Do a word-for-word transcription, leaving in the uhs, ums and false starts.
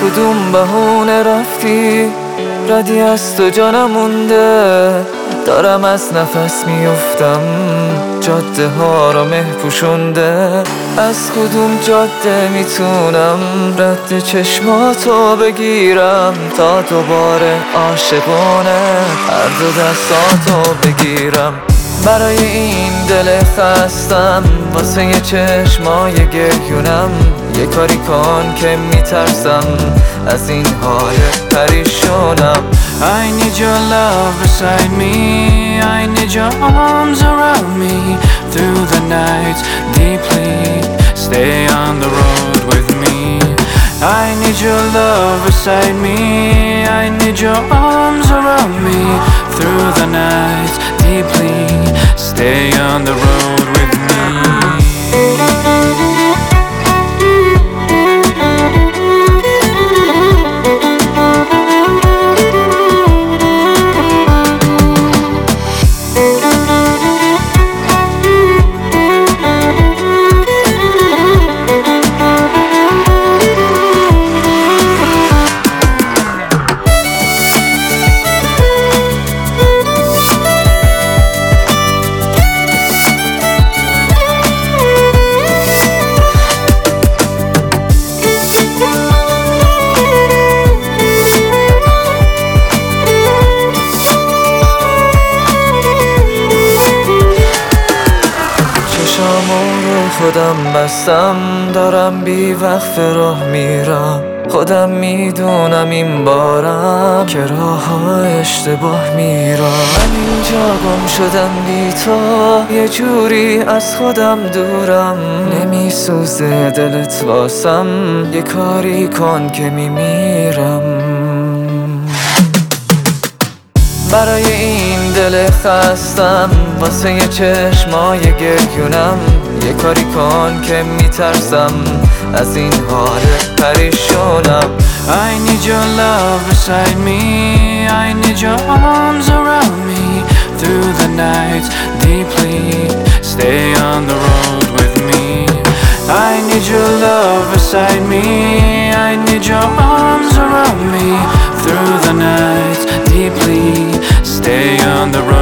کدوم بهونه رفتی، ردی از تو جانم مونده. دارم از نفس میفتم، جاده ها رو مه پوشونده. از کدوم جاده میتونم رد چشماتو بگیرم تا دوباره عاشقانه هر دو دستاتو بگیرم. برای این دل خستم، واسه یه چشمای گریونم، یه کاری کن که میترسم از این حال پریشونم. I need your love beside me, I need your arms around me through the night deeply. Stay on the road with me. I need your love beside me, I need your arms around me through the night deeply. Stay on the road with me. خودم بستم، دارم بی وقت راه میرم. خودم میدونم این بارم که راه ها اشتباه میرم. من اینجا گم شدم بی تو، یه جوری از خودم دورم. نمیسوزه دلت واسم، یه کاری کن که میمیرم. برای این دل خستم، واسه یه چشمای گریونم، یه کاری کن که میترسم از این حال پریشونم. I need your love beside me, I need your arms around me through the night deeply. Stay on the road with me. I need your love beside me, I need your arms around me through the night deeply. Stay on the road.